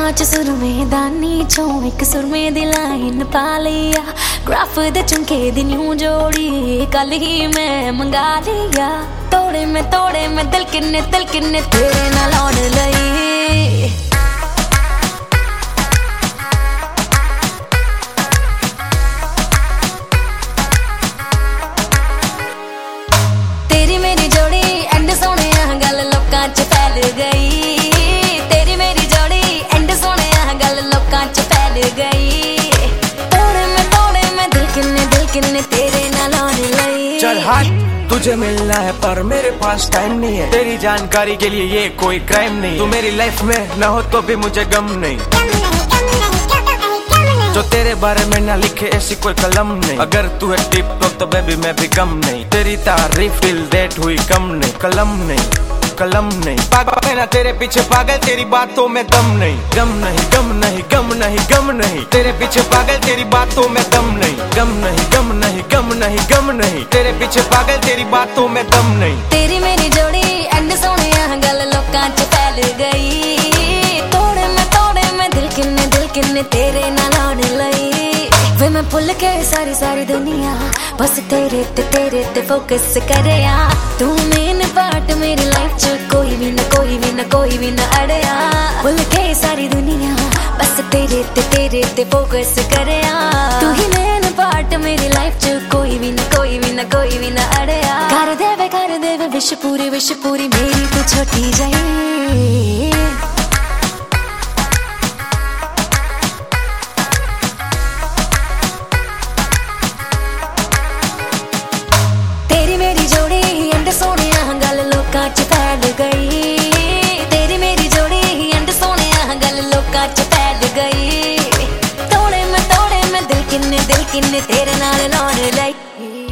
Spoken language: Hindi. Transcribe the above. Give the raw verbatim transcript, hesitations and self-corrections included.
ਅੱਖਾਂ 'ਚ ਸੁਰਮੇ ਦਾਨੀ ਚੋਂ ਇੱਕ ਸੁਰਮੇ ਦੀ ਲਾਈਨ ਪਾ ਲਿਆ ਗ੍ਰਾਫ ਦੇ ਝੁਮਕੇ ਦੀ ਨਿਊ ਜੋੜੀ ਕੱਲ ਹੀ ਮੈਂ ਮੰਗਾ ਲਿਆ ਤੋੜੇ ਮੈਂ ਤੋੜੇ ਮੈਂ ਦਿਲ ਕਿੰਨੇ ਦਿਲ ਕਿੰਨੇ ਤੇਰੇ ਨਾਲ ਆਉਣ ਲਈ ਤੇਰੀ ਮੇਰੀ ਜੋੜੀ ਐਂਡ ਸੋਹਣਿਆ ਗੱਲ ਲੋਕਾਂ 'ਚ ਫੈਲ ਗਈ चल हाथ तुझे मिलना है पर मेरे पास टाइम नहीं है तेरी जानकारी के लिए ये कोई क्राइम नहीं तू मेरी लाइफ में न हो तो भी मुझे गम नहीं जो तेरे बारे में ना लिखे ऐसी कोई कलम नहीं अगर तू है टिप टॉप तो बेबी मैं भी कम नहीं तेरी तारीफ दिल डेट हुई कम नहीं कलम नहीं कलम नहीं पागल है ना तेरे पीछे पागल तेरी बातों में दम नहीं गम नहीं गम नहीं गम नहीं गम नहीं तेरे पीछे पागल तेरी बातों में दम नहीं गम नहीं गम नहीं गम नहीं गम नहीं तेरे पीछे पागल तेरी बातों में दम नहीं तेरी मेरी जोड़ी एंड सोहणिया गल लोकां च फैल गई तोड़े मैं तोड़े मैं दिल किन्ने दिल किन्ने तेरे नाल आउण लई वे मैं भुल के सारी सारी दुनिया बस तेरे ते तेरे ते फोकस करया तू मेन पार्ट मेरी लाइफ च कोई भी ना कोई भी ना कोई भी ना अड़या भुल के सारी दुनिया बस तेरे ते तेरे ते फोकस करया तू ही मेन पार्ट मेरी लाइफ च कोई भी ना कोई भी ना कोई भी ना अड़या कर देवे कर देवे विश पूरी विश पूरी मेरी तू छोटी जाए फैल गई तेरी मेरी जोड़ी एंड सोहणिया गल लोकां च फैल गई तोड़े मैं तोड़े मैं दिल किन्ने दिल किन्ने तेरे नाल लाउण लई।